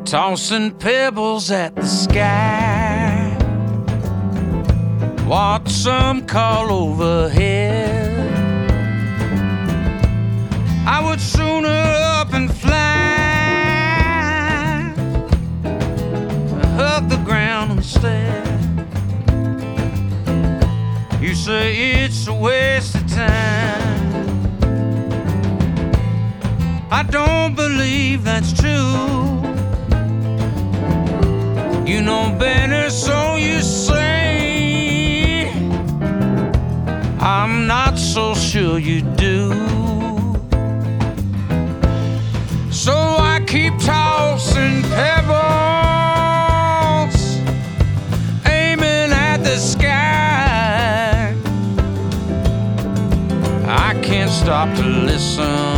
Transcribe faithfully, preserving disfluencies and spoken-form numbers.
tossing pebbles at the sky. What some call overhead, I would sooner up and fly, hug the ground instead. You say it's a waste of time. I don't believe that's true. You know better, so you say. I'm not so sure you do. So I keep tossing pebbles, aiming at the sky. I can't stop to listen